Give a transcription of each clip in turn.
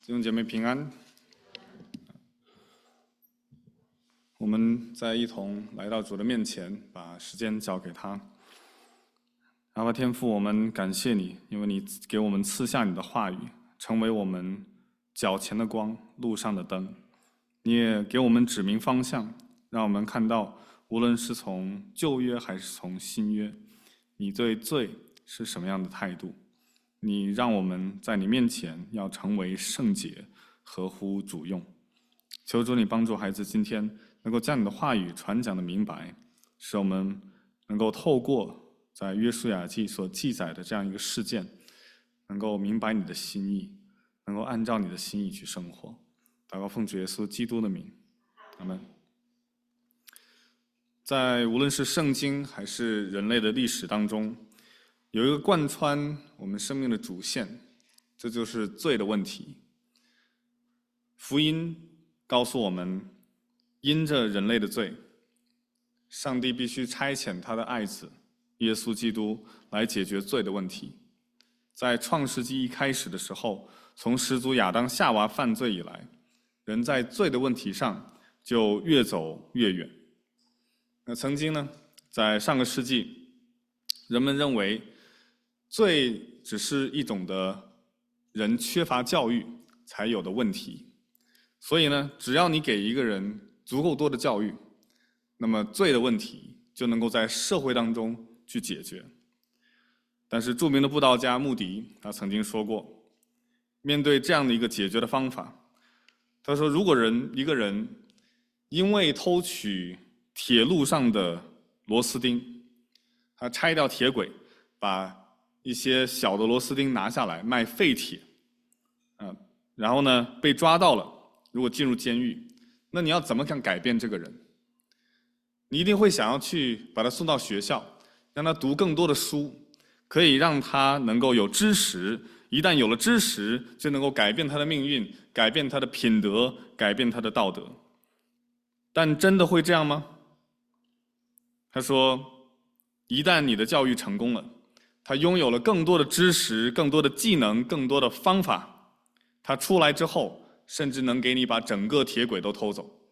弟兄姐妹平安，我们再一同来到主的面前，把时间交给他。阿爸天父，我们感谢你，因为你给我们赐下你的话语，成为我们脚前的光，路上的灯。你也给我们指明方向，让我们看到，无论是从旧约还是从新约，你对罪是什么样的态度。你让我们在你面前要成为圣洁，合乎主用。求主你帮助孩子今天能够将你的话语传讲的明白，使我们能够透过在约书亚记所记载的这样一个事件，能够明白你的心意，能够按照你的心意去生活。祷告奉主耶稣基督的名，阿们。在无论是圣经还是人类的历史当中，有一个贯穿我们生命的主线，这就是罪的问题。福音告诉我们，因着人类的罪，上帝必须差遣他的爱子耶稣基督来解决罪的问题。在创世纪一开始的时候，从始祖亚当夏娃犯罪以来，人在罪的问题上就越走越远。那曾经呢，在上个世纪，人们认为罪只是一种的人缺乏教育才有的问题，所以呢，只要你给一个人足够多的教育，那么罪的问题就能够在社会当中去解决。但是著名的布道家穆迪他曾经说过，面对这样的一个解决的方法，他说，如果一个人因为偷取铁路上的螺丝钉，他拆掉铁轨，把一些小的螺丝钉拿下来卖废铁，然后呢被抓到了，如果进入监狱，那你要怎么改变这个人？你一定会想要去把他送到学校，让他读更多的书，可以让他能够有知识，一旦有了知识，就能够改变他的命运，改变他的品德，改变他的道德。但真的会这样吗？他说，一旦你的教育成功了，他拥有了更多的知识，更多的技能，更多的方法，他出来之后，甚至能给你把整个铁轨都偷走。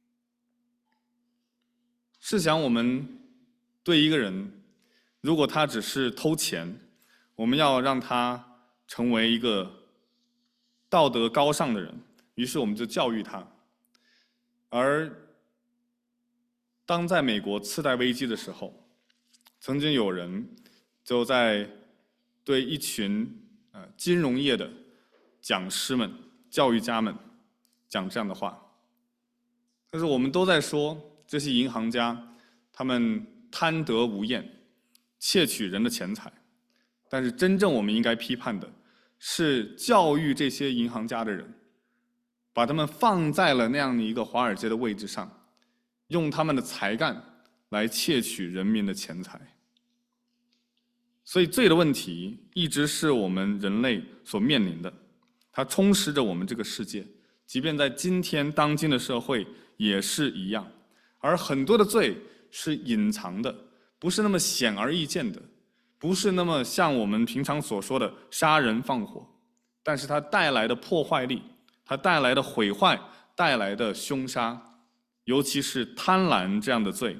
试想我们对一个人，如果他只是偷钱，我们要让他成为一个道德高尚的人，于是我们就教育他。而当在美国次贷危机的时候，曾经有人就在对一群金融业的讲师们、教育家们讲这样的话，但是我们都在说这些银行家他们贪得无厌，窃取人的钱财，但是真正我们应该批判的是教育这些银行家的人，把他们放在了那样的一个华尔街的位置上，用他们的才干来窃取人民的钱财。所以罪的问题一直是我们人类所面临的，它充斥着我们这个世界，即便在今天当今的社会也是一样。而很多的罪是隐藏的，不是那么显而易见的，不是那么像我们平常所说的杀人放火，但是它带来的破坏力，它带来的毁坏，带来的凶杀，尤其是贪婪这样的罪，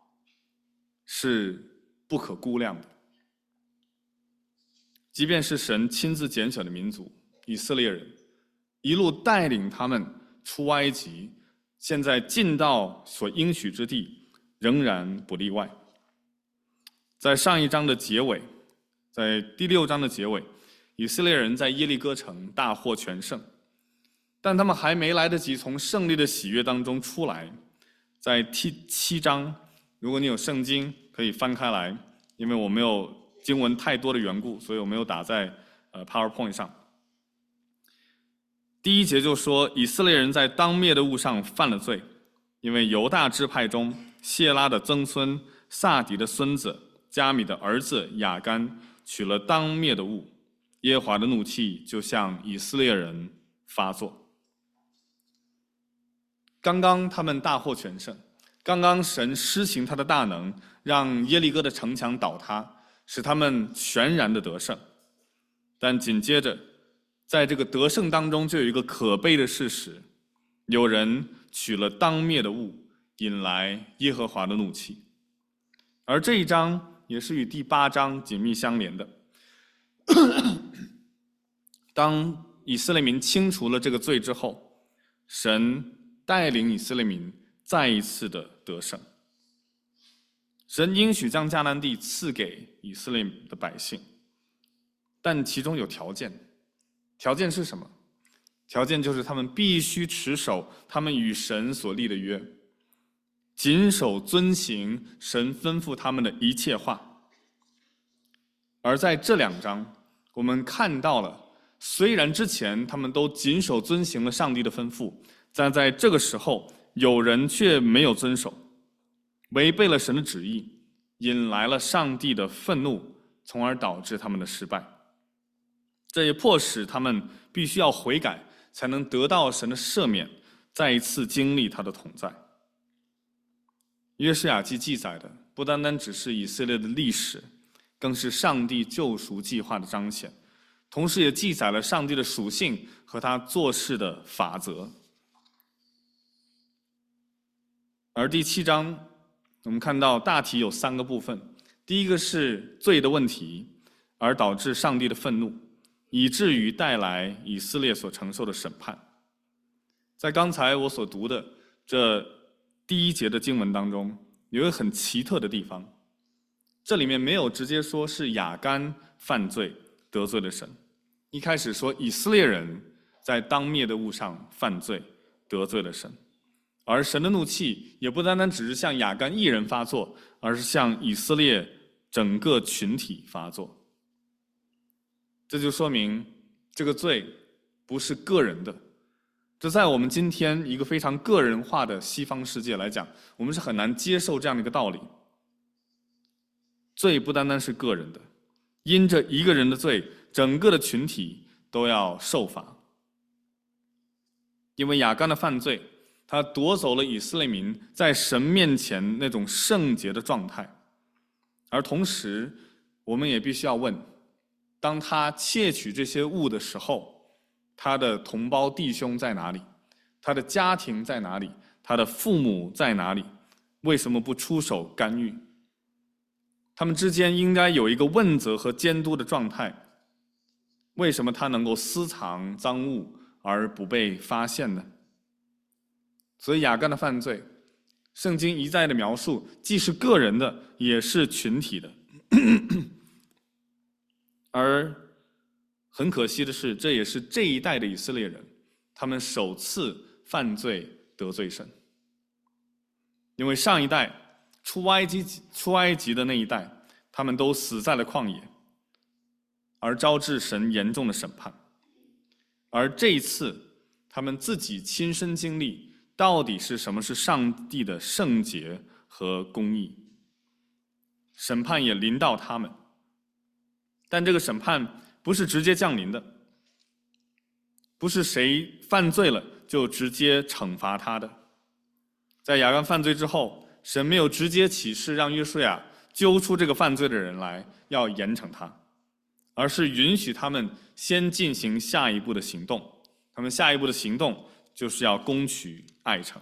是不可估量的。即便是神亲自拣选的民族以色列人，一路带领他们出埃及，现在进到所应许之地，仍然不例外。在上一章的结尾，在第6章的结尾，以色列人在耶利哥城大获全胜，但他们还没来得及从胜利的喜悦当中出来。在第7章，如果你有圣经可以翻开来，因为我没有经文太多的缘故，所以我没有打在PowerPoint 上。第1节就说，以色列人在当灭的物上犯了罪，因为犹大支派中谢拉的曾孙撒底的孙子加米的儿子亚干取了当灭的物，耶和华的怒气就向以色列人发作。刚刚他们大获全胜，刚刚神施行他的大能，让耶利哥的城墙倒塌，使他们全然的得胜。但紧接着在这个得胜当中，就有一个可悲的事实：有人取了当灭的物，引来耶和华的怒气。而这一章也是与第8章紧密相连的。当以色列民清除了这个罪之后，神带领以色列民再一次的得胜。神应许将迦南地赐给以色列的百姓，但其中有条件。条件是什么？条件就是他们必须持守他们与神所立的约，谨守遵行神吩咐他们的一切话。而在这2章，我们看到了，虽然之前他们都谨守遵行了上帝的吩咐，但在这个时候，有人却没有遵守，违背了神的旨意，引来了上帝的愤怒，从而导致他们的失败。这也迫使他们必须要悔改，才能得到神的赦免，再一次经历他的同在。约书亚记记载的不单单只是以色列的历史，更是上帝救赎计划的彰显，同时也记载了上帝的属性和他做事的法则。而第7章我们看到大体有3个部分。第一个是罪的问题，而导致上帝的愤怒，以至于带来以色列所承受的审判。在刚才我所读的这第1节的经文当中，有一个很奇特的地方，这里面没有直接说是亚干犯罪得罪了神，一开始说以色列人在当灭的物上犯罪得罪了神，而神的怒气也不单单只是向亚干一人发作，而是向以色列整个群体发作。这就说明这个罪不是个人的。这在我们今天一个非常个人化的西方世界来讲，我们是很难接受这样的一个道理。罪不单单是个人的，因着一个人的罪，整个的群体都要受罚。因为亚干的犯罪，他夺走了以色列民在神面前那种圣洁的状态。而同时，我们也必须要问，当他窃取这些物的时候，他的同胞弟兄在哪里？他的家庭在哪里？他的父母在哪里？为什么不出手干预？他们之间应该有一个问责和监督的状态。为什么他能够私藏赃物而不被发现呢？所以亚干的犯罪，圣经一再的描述，既是个人的，也是群体的。而很可惜的是，这也是这一代的以色列人，他们首次犯罪得罪神。因为上一代出埃及的那一代，他们都死在了旷野，而招致神严重的审判。而这一次，他们自己亲身经历到底是什么是上帝的圣洁和公义，审判也临到他们。但这个审判不是直接降临的，不是谁犯罪了就直接惩罚他的。在亚干犯罪之后，神没有直接启示让约书亚揪出这个犯罪的人来，要严惩他，而是允许他们先进行下一步的行动。他们下一步的行动就是要攻取爱城。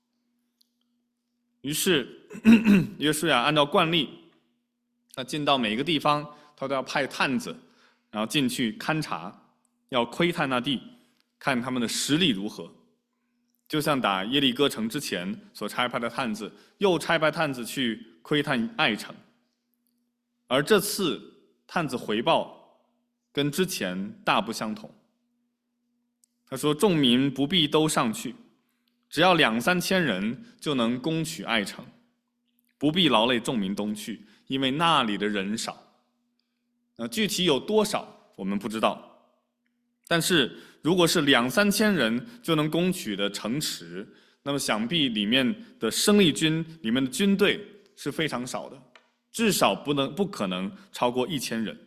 于是约书亚按照惯例，他进到每个地方，他都要派探子，然后进去勘察，要窥探那地，看他们的实力如何。就像打耶利哥城之前所差派的探子，又差派探子去窥探爱城。而这次探子回报跟之前大不相同。他说：“众民不必都上去，只要2-3千人就能攻取爱城，不必劳累众民东去，因为那里的人少。”具体有多少我们不知道，但是如果是2-3千人就能攻取的城池，那么想必里面的生力军里面的军队是非常少的，至少不可能超过1000人。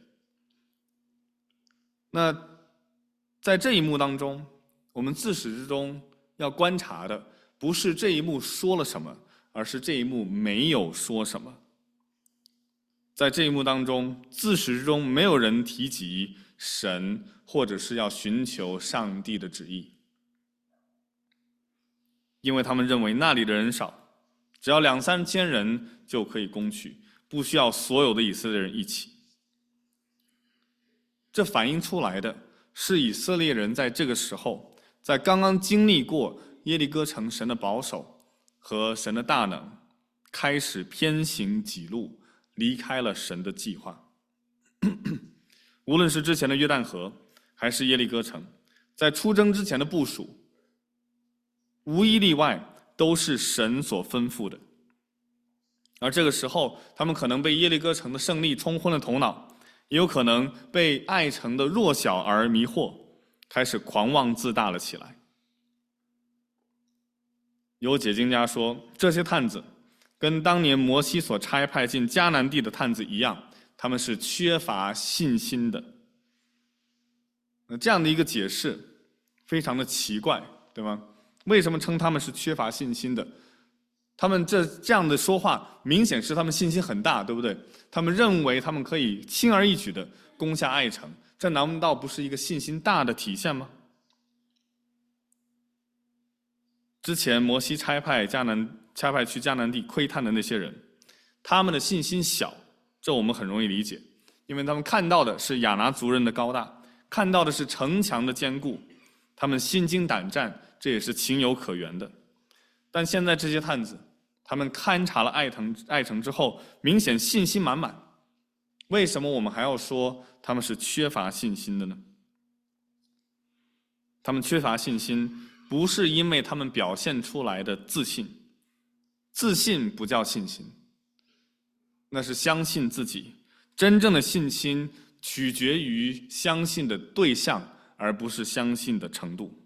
那在这一幕当中，我们自始至终要观察的不是这一幕说了什么，而是这一幕没有说什么。 在这一幕当中，自始至终没有人提及神，或者是要寻求上帝的旨意，因为他们认为那里的人少，只要2、3千人就可以攻取，不需要所有的以色列人一起。这反映出来的是以色列人在这个时候，在刚刚经历过耶利哥城神的保守和神的大能，开始偏行己路，离开了神的计划。无论是之前的约旦河，还是耶利哥城，在出征之前的部署，无一例外都是神所吩咐的。而这个时候，他们可能被耶利哥城的胜利冲昏了头脑，也有可能被爱城的弱小而迷惑，开始狂妄自大了起来。有解经家说，这些探子跟当年摩西所差派进迦南地的探子一样，他们是缺乏信心的。这样的一个解释非常的奇怪，对吗？为什么称他们是缺乏信心的？他们这样的说话，明显是他们信心很大，对不对？他们认为他们可以轻而易举地攻下爱城，这难道不是一个信心大的体现吗？之前摩西差派去迦南地窥探的那些人，他们的信心小，这我们很容易理解，因为他们看到的是亚拿族人的高大，看到的是城墙的坚固，他们心惊胆战，这也是情有可原的。但现在这些探子，他们勘察了爱城之后，明显信心满满。为什么我们还要说他们是缺乏信心的呢？他们缺乏信心，不是因为他们表现出来的自信，自信不叫信心，那是相信自己。真正的信心取决于相信的对象，而不是相信的程度。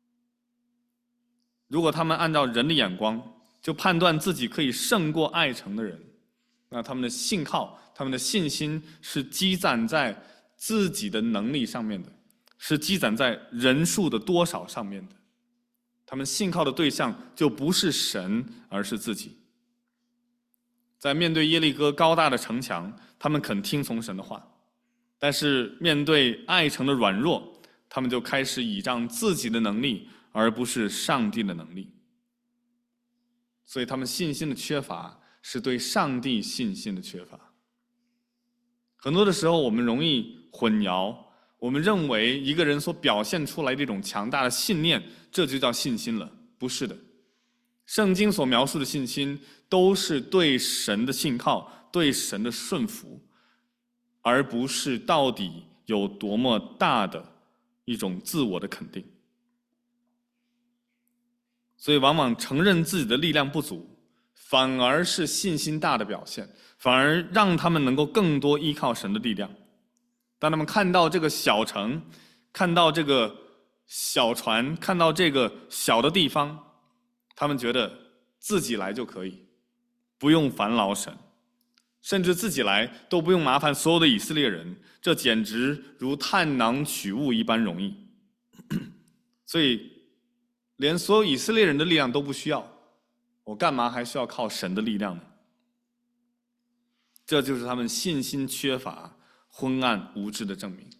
如果他们按照人的眼光就判断自己可以胜过爱城的人，那他们的信靠，他们的信心是积攒在自己的能力上面的，是积攒在人数的多少上面的。他们信靠的对象就不是神，而是自己。在面对耶利哥高大的城墙，他们肯听从神的话，但是面对爱城的软弱，他们就开始倚仗自己的能力，而不是上帝的能力。所以他们信心的缺乏是对上帝信心的缺乏。很多的时候我们容易混淆，我们认为一个人所表现出来的一种强大的信念，这就叫信心了。不是的，圣经所描述的信心都是对神的信靠，对神的顺服，而不是到底有多么大的一种自我的肯定。所以往往承认自己的力量不足，反而是信心大的表现，反而让他们能够更多依靠神的力量。当他们看到这个小城，看到这个小船，看到这个小的地方，他们觉得自己来就可以，不用烦劳神，甚至自己来都不用麻烦所有的以色列人，这简直如探囊取物一般容易。所以连所有以色列人的力量都不需要，我干嘛还需要靠神的力量呢？这就是他们信心缺乏、昏暗无知的证明。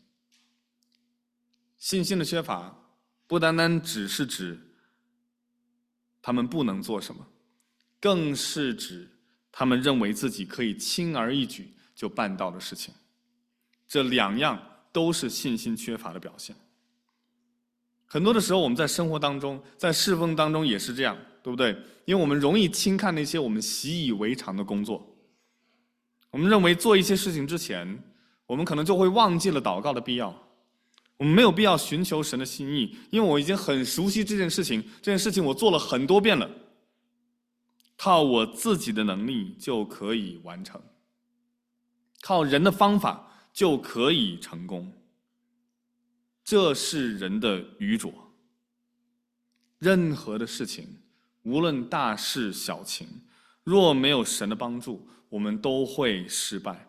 信心的缺乏不单单只是指他们不能做什么，更是指他们认为自己可以轻而易举就办到的事情。这2样都是信心缺乏的表现。很多的时候我们在生活当中，在侍奉当中也是这样，对不对？因为我们容易轻看那些我们习以为常的工作，我们认为做一些事情之前，我们可能就会忘记了祷告的必要，我们没有必要寻求神的心意，因为我已经很熟悉这件事情，这件事情我做了很多遍了，靠我自己的能力就可以完成，靠人的方法就可以成功。这是人的愚拙。任何的事情，无论大事小情，若没有神的帮助，我们都会失败。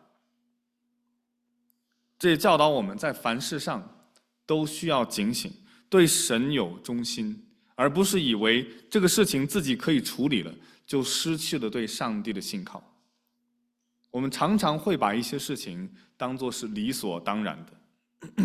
这也教导我们在凡事上都需要警醒，对神有忠心，而不是以为这个事情自己可以处理了，就失去了对上帝的信靠。 我们常常会把一些事情当作是理所当然的。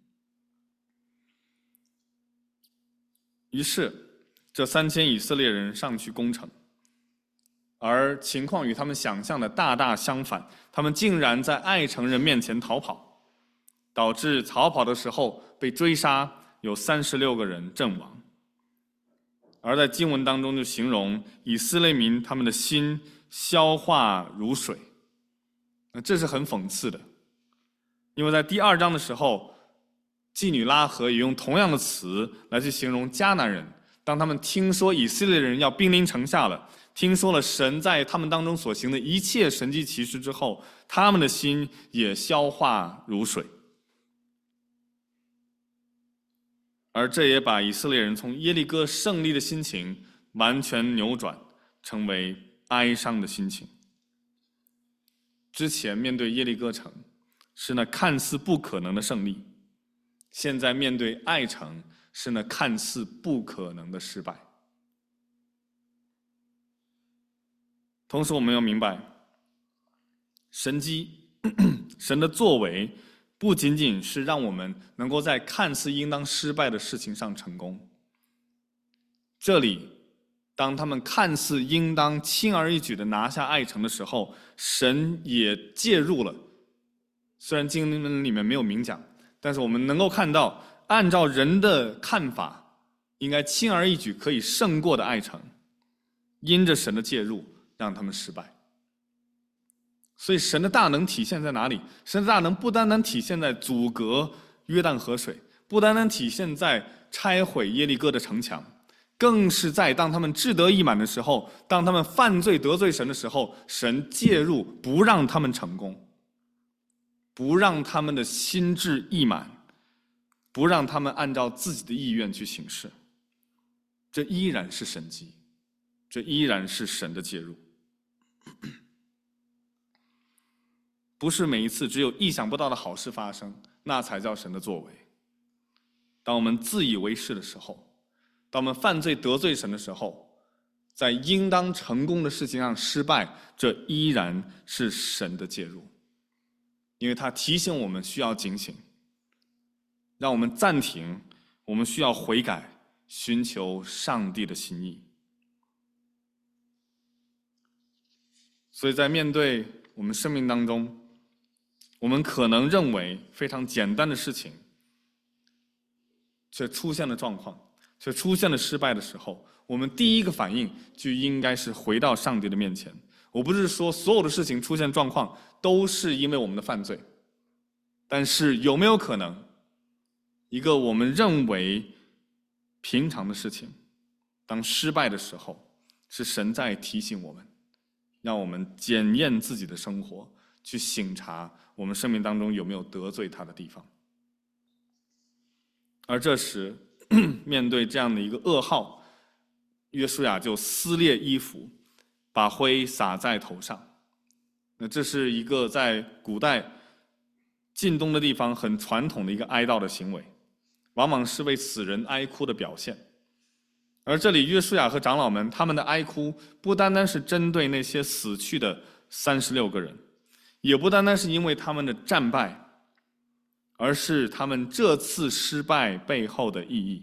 于是，这3000以色列人上去攻城，而情况与他们想象的大大相反，他们竟然在爱城人面前逃跑，导致逃跑的时候被追杀，有36个人阵亡。而在经文当中就形容以色列民他们的心消化如水，这是很讽刺的，因为在第2章的时候，妓女拉合也用同样的词来去形容迦南人，当他们听说以色列人要兵临城下了，听说了神在他们当中所行的一切神迹奇事之后，他们的心也消化如水。而这也把以色列人从耶利哥胜利的心情完全扭转，成为哀伤的心情。之前面对耶利哥城是那看似不可能的胜利，现在面对爱城是那看似不可能的失败。同时我们要明白，神迹神的作为不仅仅是让我们能够在看似应当失败的事情上成功。这里，当他们看似应当轻而易举地拿下爱城的时候，神也介入了。虽然经文里面没有明讲，但是我们能够看到，按照人的看法，应该轻而易举可以胜过的爱城，因着神的介入，让他们失败。所以神的大能体现在哪里？神的大能不单单体现在阻隔约旦河水，不单单体现在拆毁耶利哥的城墙，更是在当他们志得意满的时候，当他们犯罪得罪神的时候，神介入，不让他们成功，不让他们的心志意满，不让他们按照自己的意愿去行事。这依然是神迹，这依然是神的介入。不是每一次只有意想不到的好事发生，那才叫神的作为。当我们自以为是的时候，当我们犯罪得罪神的时候，在应当成功的事情上失败，这依然是神的介入，因为他提醒我们需要警醒，让我们暂停，我们需要悔改，寻求上帝的心意。所以在面对我们生命当中，我们可能认为非常简单的事情，却出现了状况，却出现了失败的时候，我们第一个反应就应该是回到上帝的面前。我不是说所有的事情出现状况都是因为我们的犯罪，但是有没有可能，一个我们认为平常的事情，当失败的时候，是神在提醒我们，让我们检验自己的生活，去省察我们生命当中有没有得罪他的地方。而这时面对这样的一个噩耗，约书亚就撕裂衣服，把灰撒在头上。那这是一个在古代近东的地方很传统的一个哀悼的行为，往往是为死人哀哭的表现。而这里约书亚和长老们他们的哀哭，不单单是针对那些死去的36个人，也不单单是因为他们的战败，而是他们这次失败背后的意义。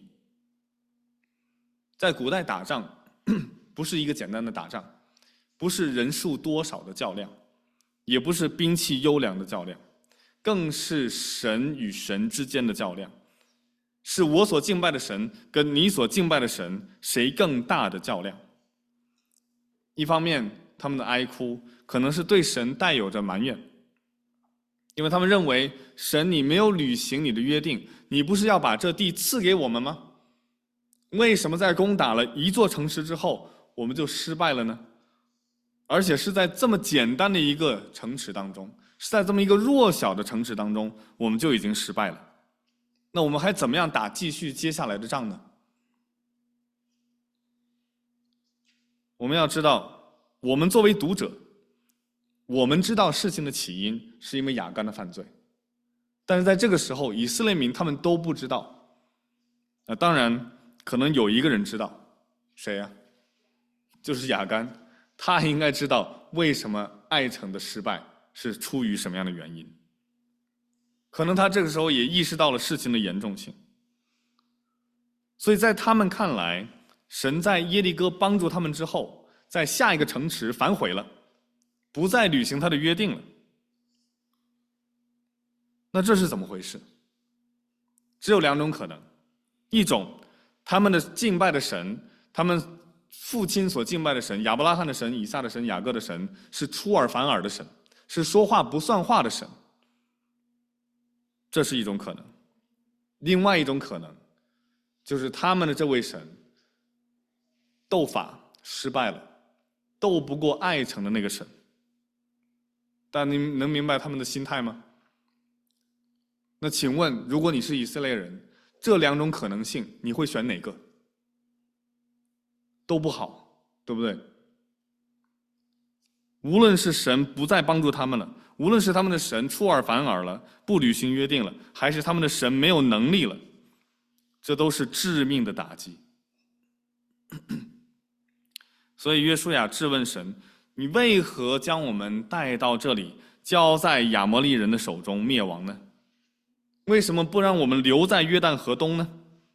在古代打仗，不是一个简单的打仗，不是人数多少的较量，也不是兵器优良的较量，更是神与神之间的较量，是我所敬拜的神跟你所敬拜的神谁更大的较量。一方面，他们的哀哭可能是对神带有着埋怨，因为他们认为神你没有履行你的约定，你不是要把这地赐给我们吗？为什么在攻打了一座城池之后，我们就失败了呢？而且是在这么简单的一个城池当中，是在这么一个弱小的城池当中，我们就已经失败了。那我们还怎么样继续接下来的仗呢？我们要知道，我们作为读者，我们知道事情的起因是因为亚干的犯罪，但是在这个时候，以色列民他们都不知道。当然，可能有一个人知道，谁呀？就是亚干，他应该知道为什么艾城的失败是出于什么样的原因。可能他这个时候也意识到了事情的严重性，所以在他们看来，神在耶利哥帮助他们之后，在下一个城池反悔了，不再履行他的约定了。那这是怎么回事？只有两种可能，一种，他们的敬拜的神，他们父亲所敬拜的神，亚伯拉罕的神、以撒的神、雅各的神，是出尔反尔的神，是说话不算话的神，这是一种可能。另外一种可能，就是他们的这位神斗法失败了，斗不过爱城的那个神。但您能明白他们的心态吗？那请问，如果你是以色列人，这两种可能性你会选哪个？都不好，对不对？无论是神不再帮助他们了，无论是他们的神出尔反尔了，不履行约定了，还是他们的神没有能力了，这都是致命的打击。所以约书亚质问神：你为何将我们带到这里，交在亚摩利人的手中灭亡呢？为什么不让我们留在约旦河东呢？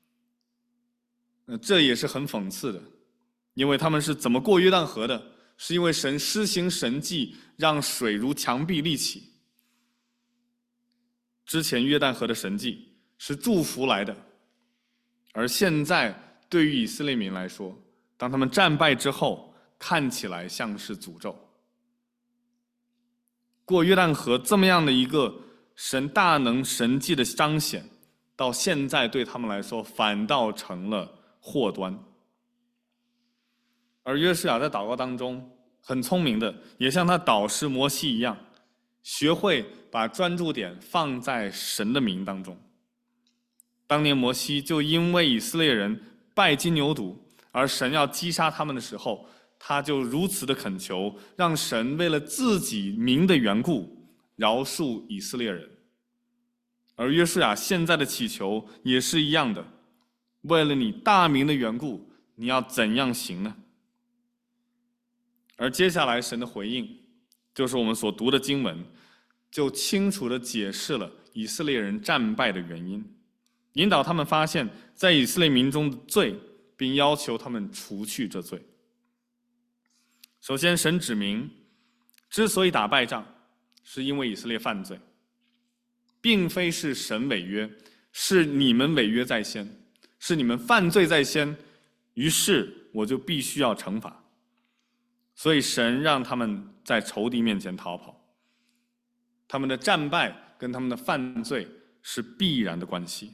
这也是很讽刺的，因为他们是怎么过约旦河的？是因为神施行神迹，让水如墙壁立起。之前约旦河的神迹是祝福来的，而现在对于以色列民来说，当他们战败之后，看起来像是诅咒。过约旦河这么样的一个神大能神迹的彰显，到现在对他们来说反倒成了祸端。而约书亚在祷告当中很聪明的，也像他导师摩西一样，学会把专注点放在神的名当中。当年摩西就因为以色列人拜金牛犊，而神要击杀他们的时候，他就如此的恳求，让神为了自己名的缘故饶恕以色列人。而约书亚现在的祈求也是一样的，为了你大名的缘故，你要怎样行呢？而接下来神的回应，就是我们所读的经文，就清楚地解释了以色列人战败的原因，引导他们发现在以色列民中的罪，并要求他们除去这罪。首先，神指明，之所以打败仗，是因为以色列犯罪，并非是神违约，是你们违约在先，是你们犯罪在先，于是我就必须要惩罚。所以神让他们在仇敌面前逃跑，他们的战败跟他们的犯罪是必然的关系。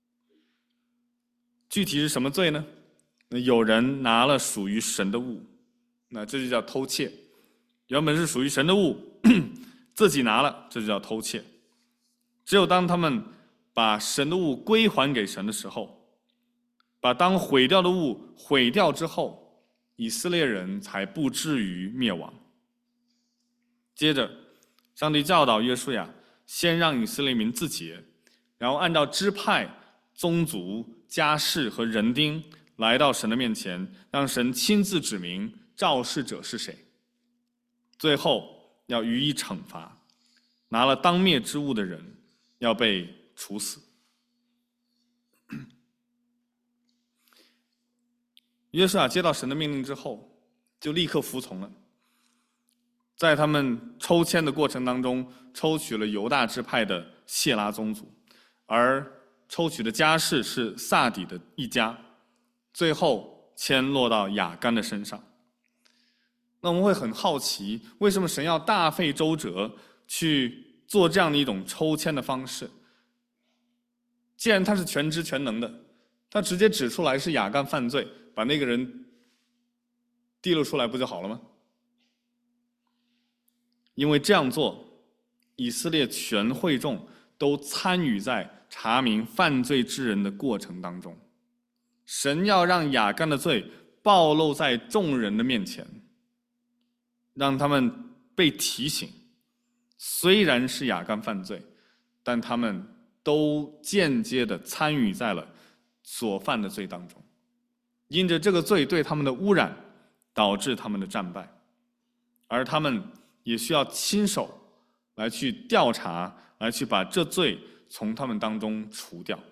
具体是什么罪呢？有人拿了属于神的物，那这就叫偷窃。原本是属于神的物，自己拿了，这就叫偷窃。只有当他们把神的物归还给神的时候，把当毁掉的物毁掉之后，以色列人才不至于灭亡。接着，上帝教导约书亚，先让以色列民自洁，然后按照支派、宗族、家室和人丁来到神的面前，让神亲自指明肇事者是谁。最后要予以惩罚，拿了当灭之物的人要被处死。约书亚接到神的命令之后，就立刻服从了。在他们抽签的过程当中，抽取了犹大支派的谢拉宗族，而抽取的家室是撒底的一家，最后签落到亚干的身上。那我们会很好奇，为什么神要大费周折去做这样的一种抽签的方式？既然他是全知全能的，他直接指出来是亚干犯罪，把那个人提了出来不就好了吗？因为这样做，以色列全会众都参与在查明犯罪之人的过程当中。神要让亚干的罪暴露在众人的面前，让他们被提醒，虽然是亚干犯罪，但他们都间接地参与在了所犯的罪当中。因着这个罪对他们的污染，导致他们的战败。 而他们也需要亲手来去调查，来去把这罪从他们当中除掉。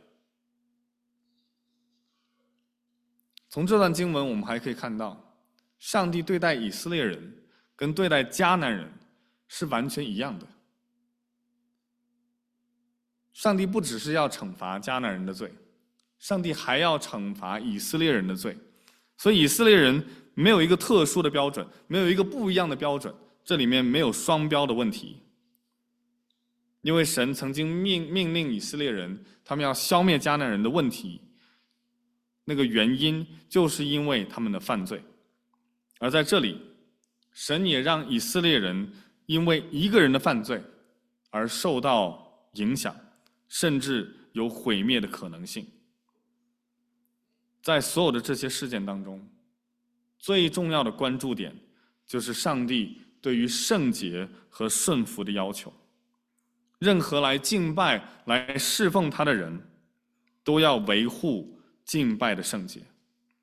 从这段经文我们还可以看到，上帝对待以色列人跟对待迦南人是完全一样的。上帝不只是要惩罚迦南人的罪，上帝还要惩罚以色列人的罪。所以以色列人没有一个特殊的标准，没有一个不一样的标准，这里面没有双标的问题。因为神曾经命令以色列人，他们要消灭迦南人的问题，那个原因就是因为他们的犯罪。而在这里，神也让以色列人因为一个人的犯罪而受到影响，甚至有毁灭的可能性。在所有的这些事件当中，最重要的关注点就是上帝对于圣洁和顺服的要求。任何来敬拜、来侍奉他的人，都要维护敬拜的圣洁。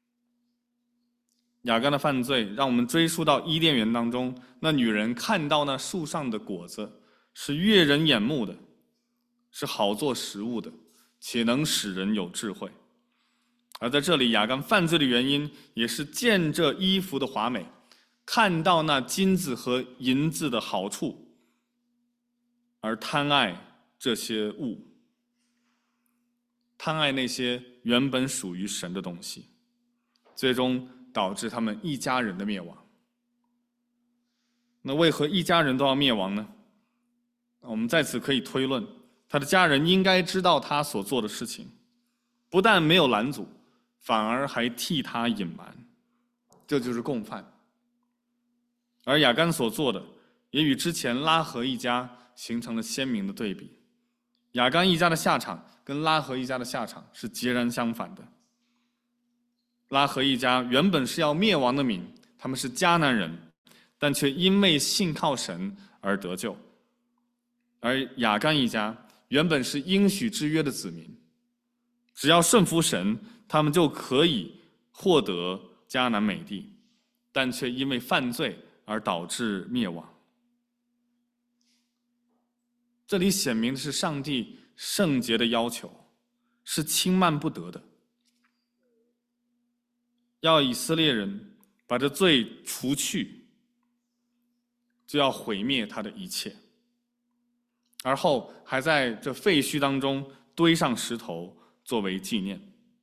亚干的犯罪让我们追溯到伊甸园当中，那女人看到那树上的果子是悦人眼目的，是好做食物的，且能使人有智慧。而在这里，亚干犯罪的原因也是见这衣服的华美，看到那金子和银子的好处，而贪爱这些物，贪爱那些原本属于神的东西，最终导致他们一家人的灭亡。那为何一家人都要灭亡呢？我们在此可以推论，他的家人应该知道他所做的事情，不但没有拦阻，反而还替他隐瞒，这就是共犯。而亚干所做的也与之前拉合一家形成了鲜明的对比。亚干一家的下场跟拉合一家的下场是截然相反的。拉合一家原本是要灭亡的民，他们是迦南人，但却因为信靠神而得救。而亚干一家原本是应许之约的子民，只要顺服神，他们就可以获得迦南美地，但却因为犯罪而导致灭亡。这里显明的是上帝圣洁的要求，是轻慢不得的。要以色列人把这罪除去，就要毁灭他的一切，而后还在这废墟当中堆上石头作为纪念。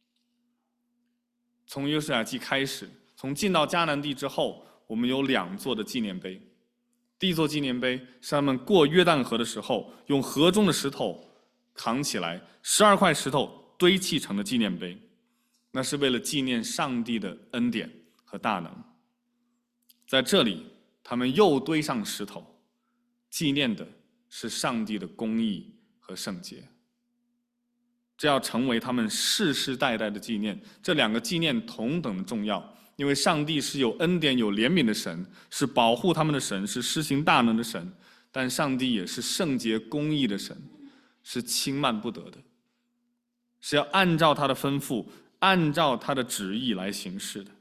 从约书亚记开始，从进到迦南地之后，我们有2座的纪念碑。第一座纪念碑是他们过约旦河的时候，用河中的石头扛起来，12块石头堆砌成的纪念碑，那是为了纪念上帝的恩典和大能。在这里，他们又堆上石头，纪念的是上帝的公义和圣洁。这要成为他们世世代代的纪念。这2个纪念同等的重要，因为上帝是有恩典有怜悯的神，是保护他们的神，是施行大能的神，但上帝也是圣洁公义的神，是轻慢不得的，是要按照他的吩咐，按照他的旨意来行事的。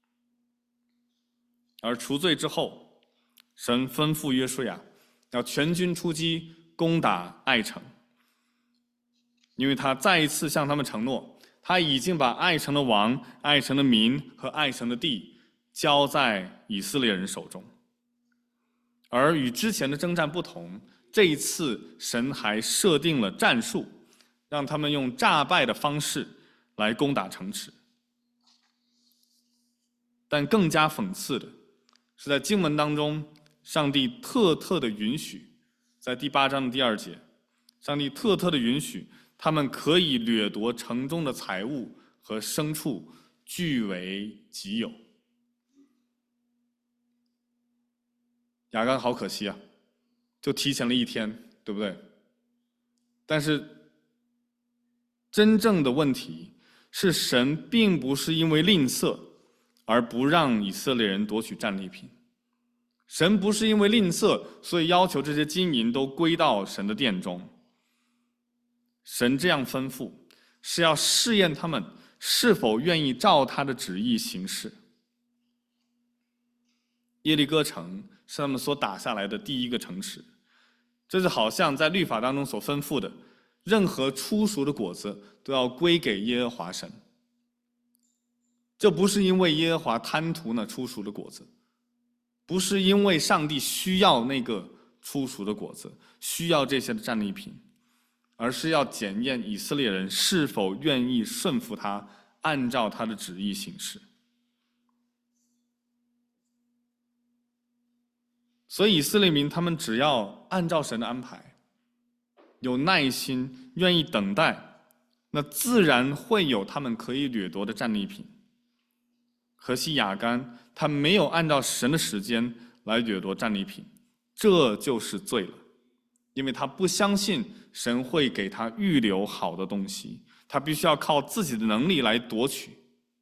而除罪之后，神吩咐约书亚要全军出击攻打爱城，因为他再一次向他们承诺，他已经把爱城的王、爱城的民和爱城的地交在以色列人手中。而与之前的征战不同，这一次神还设定了战术，让他们用诈败的方式来攻打城池。但更加讽刺的是，在经文当中，上帝特的允许，在第8章的第2节，上帝特的允许他们可以掠夺城中的财物和牲畜，据为己有。亚干好可惜啊，就提前了1天，对不对？但是真正的问题是，神并不是因为吝啬而不让以色列人夺取战利品。神不是因为吝啬，所以要求这些金银都归到神的殿中。神这样吩咐，是要试验他们是否愿意照他的旨意行事。耶利哥城是他们所打下来的第一个城池。这就好像在律法当中所吩咐的，任何初熟的果子都要归给耶和华神。这不是因为耶和华贪图那初熟的果子，不是因为上帝需要那个初熟的果子，需要这些的战利品，而是要检验以色列人是否愿意顺服他，按照他的旨意行事。所以以色列民他们只要按照神的安排，有耐心，愿意等待，那自然会有他们可以掠夺的战利品。可惜亚干他没有按照神的时间来掠夺战利品，这就是罪了。因为他不相信神会给他预留好的东西，他必须要靠自己的能力来夺取。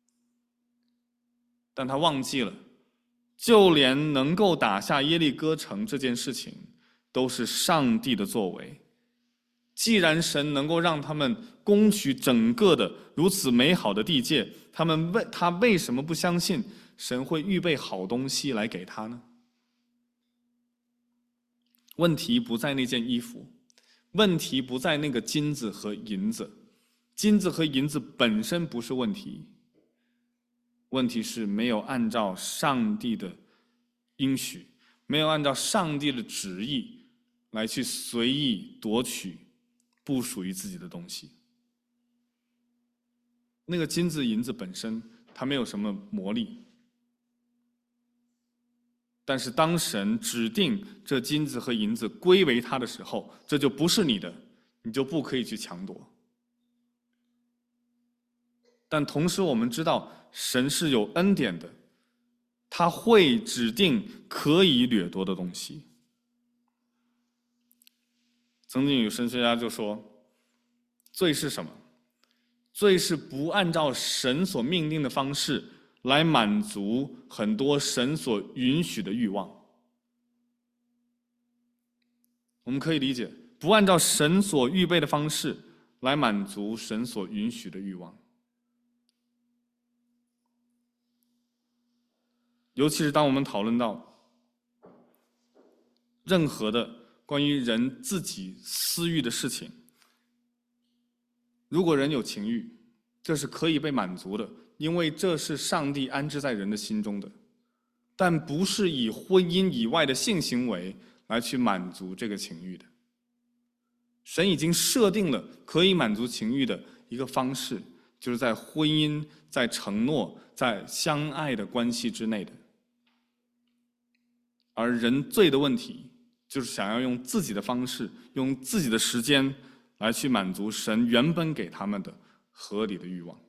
但他忘记了，就连能够打下耶利哥城这件事情，都是上帝的作为。既然神能够让他们攻取整个的如此美好的地界，他为什么不相信神会预备好东西来给他呢？问题不在那件衣服，问题不在那个金子和银子，金子和银子本身不是问题，问题是没有按照上帝的应许，没有按照上帝的旨意来去随意夺取不属于自己的东西。那个金子银子本身它没有什么魔力，但是当神指定这金子和银子归为他的时候，这就不是你的，你就不可以去强夺。但同时我们知道神是有恩典的，他会指定可以掠夺的东西。曾经有神学家就说，罪是什么？罪是不按照神所命令的方式来满足很多神所允许的欲望。我们可以理解，不按照神所预备的方式来满足神所允许的欲望。尤其是当我们讨论到任何的关于人自己私欲的事情，如果人有情欲，这是可以被满足的，因为这是上帝安置在人的心中的，但不是以婚姻以外的性行为来去满足这个情欲的。神已经设定了可以满足情欲的一个方式，就是在婚姻、在承诺、在相爱的关系之内的。而人罪的问题，就是想要用自己的方式，用自己的时间来去满足神原本给他们的合理的欲望。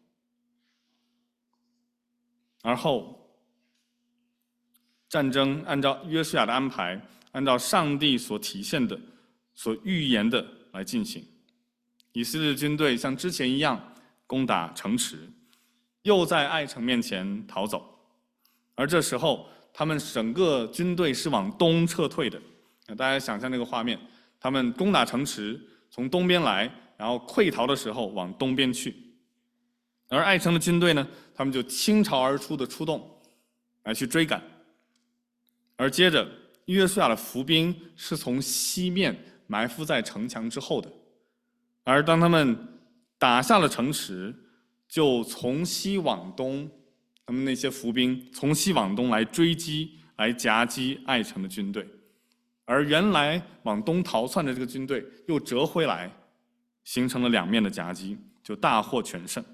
而后战争按照约书亚的安排，按照上帝所体现的、所预言的来进行。以色列军队像之前一样攻打城池，又在爱城面前逃走。而这时候他们整个军队是往东撤退的。大家想象那个画面，他们攻打城池，从东边来，然后溃逃的时候往东边去。而爱城的军队呢，他们就倾巢而出的出动来去追赶。而接着约书亚的伏兵是从西面埋伏在城墙之后的，而当他们打下了城池，就从西往东，他们那些伏兵从西往东来追击、来夹击爱城的军队，而原来往东逃窜的这个军队又折回来，形成了两面的夹击，就大获全胜。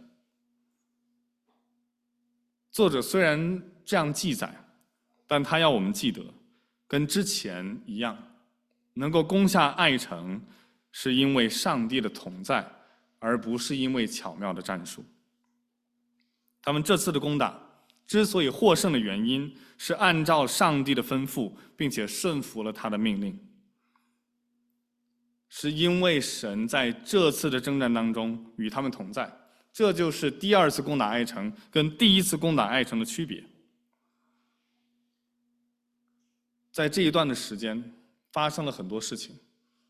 作者虽然这样记载，但他要我们记得，跟之前一样，能够攻下爱城，是因为上帝的同在，而不是因为巧妙的战术。他们这次的攻打之所以获胜的原因，是按照上帝的吩咐，并且顺服了他的命令，是因为神在这次的征战当中与他们同在。这就是第二次攻打爱城跟第一次攻打爱城的区别。在这一段的时间发生了很多事情，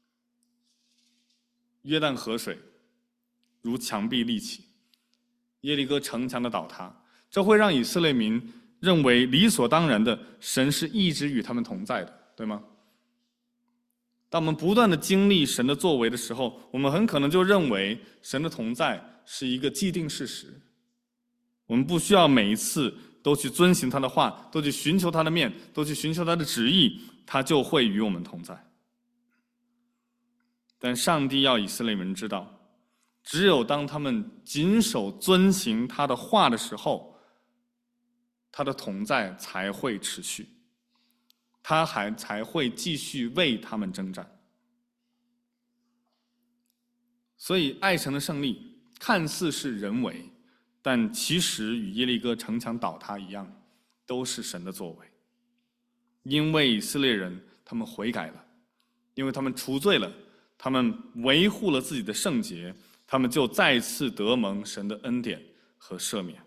约旦河水如墙壁立起，耶利哥城墙的倒塌，这会让以色列民认为理所当然的神是一直与他们同在的，对吗？当我们不断的经历神的作为的时候，我们很可能就认为神的同在是一个既定事实，我们不需要每一次都去遵行他的话，都去寻求他的面，都去寻求他的旨意，他就会与我们同在。但上帝要以色列人知道，只有当他们谨守遵行他的话的时候，他的同在才会持续，他才会继续为他们征战。所以爱城的胜利看似是人为，但其实与耶利哥城墙倒塌一样，都是神的作为。因为以色列人他们悔改了，因为他们除罪了，他们维护了自己的圣洁，他们就再次得蒙神的恩典和赦免。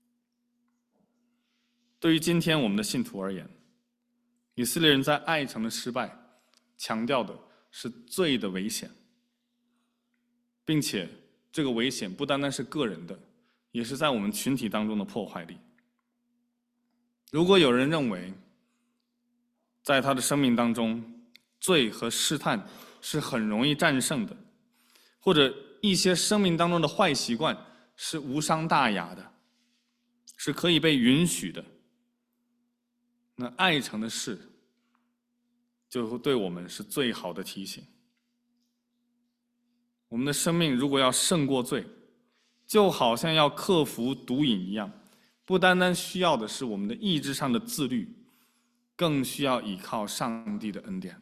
对于今天我们的信徒而言，以色列人在爱城的失败强调的是罪的危险，并且这个危险不单单是个人的，也是在我们群体当中的破坏力。如果有人认为在他的生命当中罪和试探是很容易战胜的，或者一些生命当中的坏习惯是无伤大雅的，是可以被允许的，那爱城的事就会对我们是最好的提醒。我们的生命如果要胜过罪，就好像要克服毒瘾一样，不单单需要的是我们的意志上的自律，更需要依靠上帝的恩典。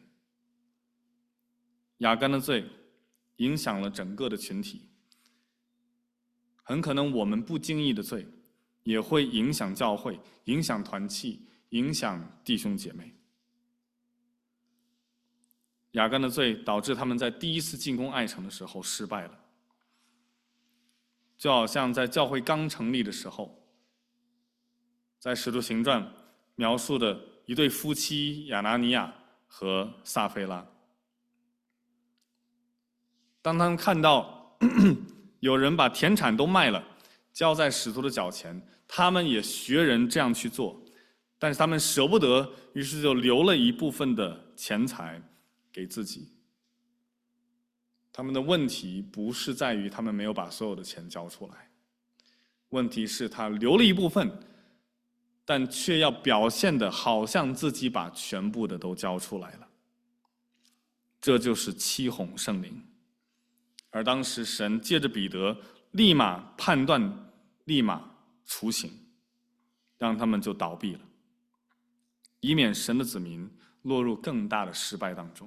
亚干的罪影响了整个的群体，很可能我们不经意的罪也会影响教会，影响团契，影响弟兄姐妹。亚干的罪导致他们在第一次进攻爱城的时候失败了，就好像在教会刚成立的时候，在使徒行传描述的一对夫妻亚拿尼亚和撒非拉，当他们看到有人把田产都卖了，交在使徒的脚前，他们也学人这样去做，但是他们舍不得，于是就留了一部分的钱财给自己。他们的问题不是在于他们没有把所有的钱交出来，问题是他留了一部分，但却要表现得好像自己把全部的都交出来了。这就是欺哄圣灵。而当时神借着彼得立马判断，立马处刑，让他们就倒闭了，以免神的子民落入更大的失败当中。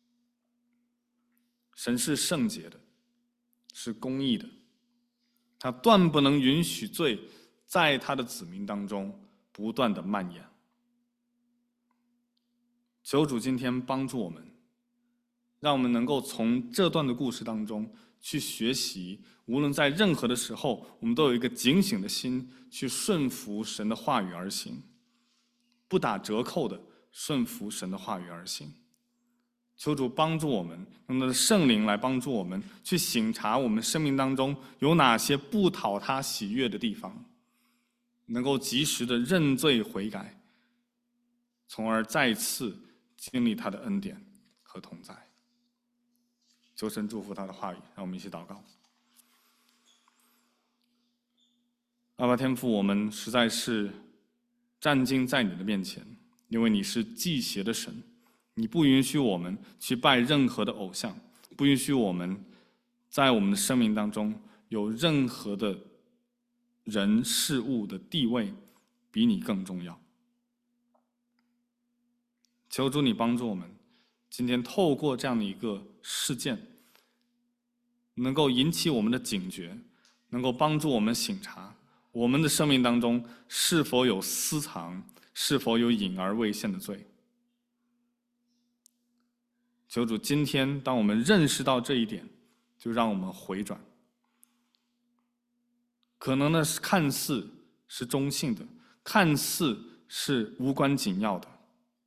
神是圣洁的，是公义的，他断不能允许罪在他的子民当中不断的蔓延。求主今天帮助我们，让我们能够从这段的故事当中去学习，无论在任何的时候，我们都有一个警醒的心，去顺服神的话语而行，不打折扣的顺服神的话语而行。求主帮助我们，用他的圣灵来帮助我们，去省察我们生命当中有哪些不讨他喜悦的地方，能够及时的认罪悔改，从而再次经历他的恩典和同在。求神祝福他的话语，让我们一起祷告。阿爸天父，我们实在是战兢在你的面前，因为你是忌邪的神，你不允许我们去拜任何的偶像，不允许我们在我们的生命当中有任何的人事物的地位比你更重要。求主你帮助我们，今天透过这样的一个事件，能够引起我们的警觉，能够帮助我们省察我们的生命当中是否有私藏，是否有隐而未现的罪。求主今天当我们认识到这一点，就让我们回转。可能呢是看似是中性的，看似是无关紧要的，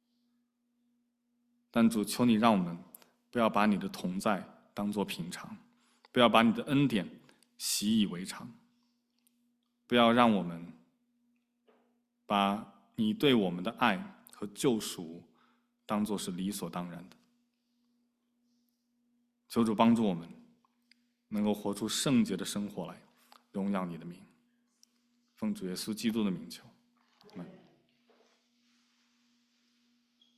但主求你让我们不要把你的同在当作平常，不要把你的恩典习以为常，不要让我们把你对我们的爱和救赎当作是理所当然的。求主帮助我们，能够活出圣洁的生活来，荣耀你的名。奉主耶稣基督的名求。